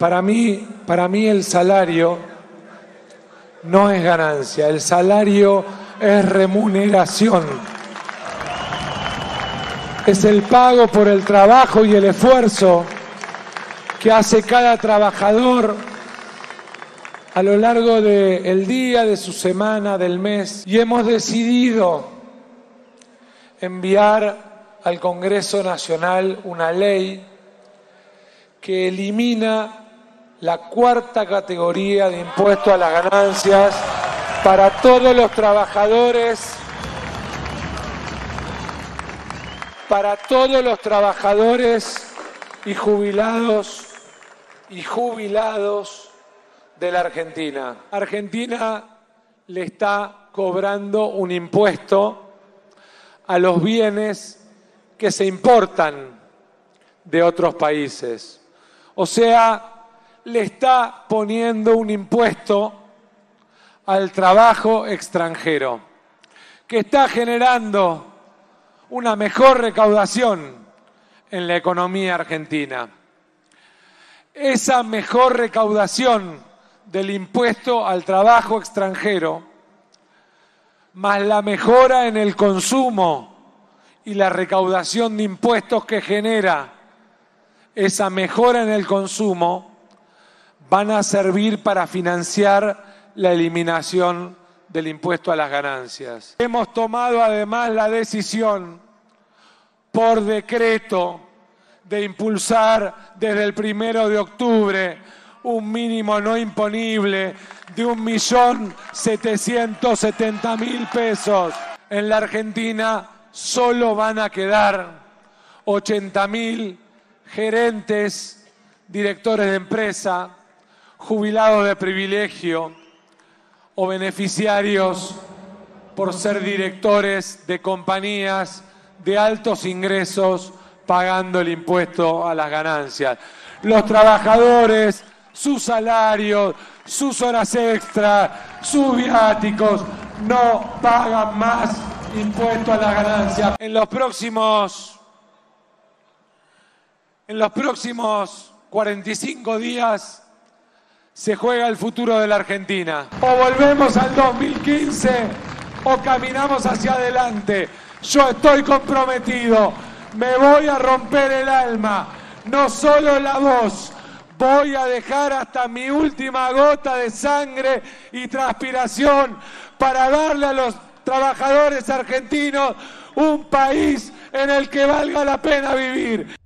Para mí el salario no es ganancia, el salario es remuneración. Es el pago por el trabajo y el esfuerzo que hace cada trabajador a lo largo del día, de su semana, del mes. Y hemos decidido enviar al Congreso Nacional una ley que elimina la cuarta categoría de impuesto a las ganancias para todos los trabajadores, y jubilados de la Argentina. Argentina le está cobrando un impuesto a los bienes que se importan de otros países. O sea, le está poniendo un impuesto al trabajo extranjero, que está generando una mejor recaudación en la economía argentina. Esa mejor recaudación del impuesto al trabajo extranjero, más la mejora en el consumo y la recaudación de impuestos que genera esa mejora en el consumo, van a servir para financiar la eliminación del impuesto a las ganancias. Hemos tomado además la decisión por decreto de impulsar desde el 1 de octubre un mínimo no imponible de 1.770.000 pesos. En la Argentina solo van a quedar 80.000 gerentes, directores de empresa, jubilados de privilegio o beneficiarios por ser directores de compañías de altos ingresos pagando el impuesto a las ganancias. Los trabajadores, sus salarios, sus horas extras, sus viáticos, no pagan más impuesto a las ganancias. En los próximos 45 días se juega el futuro de la Argentina. O volvemos al 2015 o caminamos hacia adelante. Yo estoy comprometido, me voy a romper el alma, no solo la voz, voy a dejar hasta mi última gota de sangre y transpiración para darle a los trabajadores argentinos un país en el que valga la pena vivir.